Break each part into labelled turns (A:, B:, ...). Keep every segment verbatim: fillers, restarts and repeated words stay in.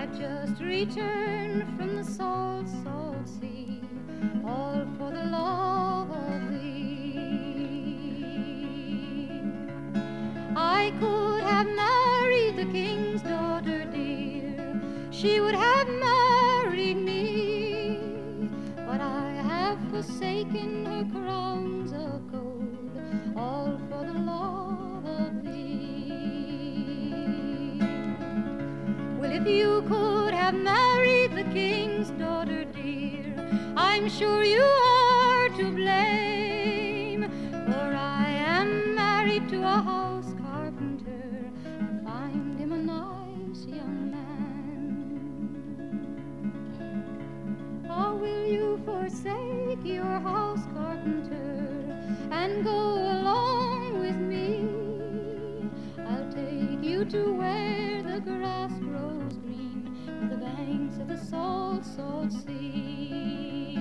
A: just returned from the salt, salt sea, all for the love of thee. I could have married the king's daughter dear, she would have married me, but I have forsaken her crowns of gold, all for the love of thee. Well, if you could have married the king's daughter dear, I'm sure you are to blame, for I am married to a house carpenter, and find him a nice young man. Or will you forsake your house carpenter and go along with me? I'll take you to where the grass grows green, by the banks of the salt, salt sea.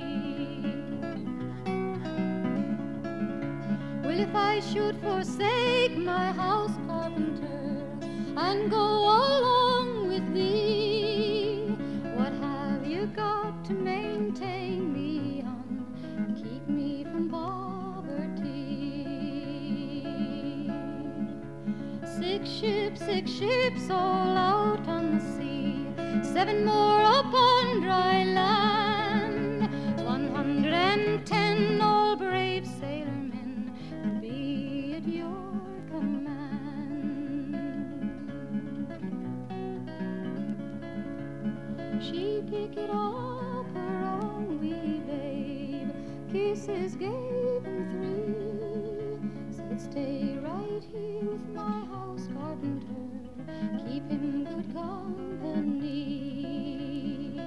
A: Well, if I should forsake my house carpenter and go along with thee, what have you got to maintain me on, keep me from poverty? Six ships, six ships all out on the sea, seven more upon dry land, one hundred and ten all brave sailormen would be at your command. She picked it up, her own wee babe, kisses gave him three, said stay right here with my house carpenter, keep him good company.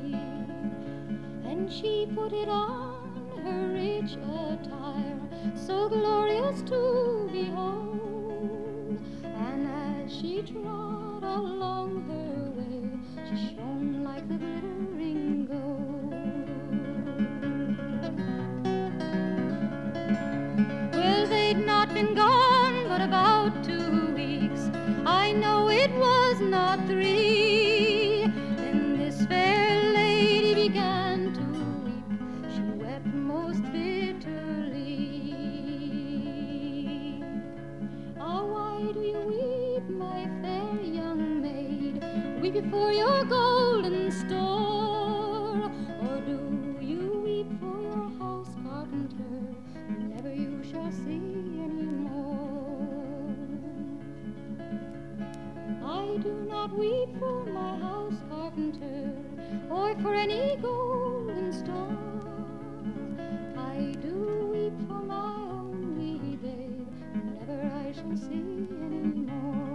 A: And she put it on her rich attire, so glorious to behold, and as she trod along her way, she shone like the glittering gold. Well, they'd not been gone but about two weeks, I know it was not three, then this fair lady began to weep, she wept most bitterly. Ah, why do you weep, my fair young maid? Weep you for your golden store, or do you weep for your house carpenter, who never you shall see anymore? I do not weep for my house carpenter, or for any golden star, I do weep for my own wee babe, who never I shall see anymore.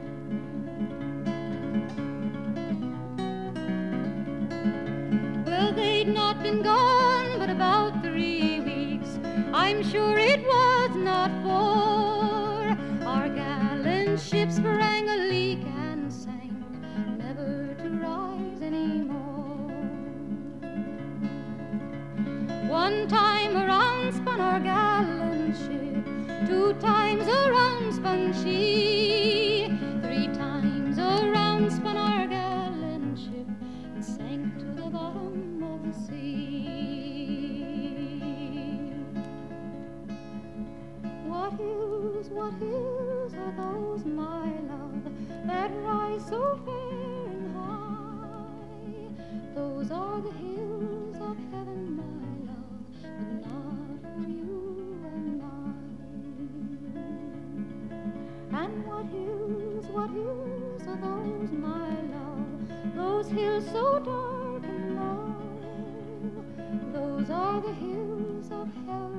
A: Well, they'd not been gone but about three weeks, I'm sure it was not four, our gallant ship sprang a leak and sank, never to rise anymore. One time around spun our gallant ship, two times around spun she, three times around spun our gallant ship, and sank to the bottom of the sea. What hills, what hills are those, my love, that rise so fair and high? Those are the hills of heaven, my love, but not for you and I. And what hills, what hills are those, my love, those hills so dark and low? Those are the hills of heaven,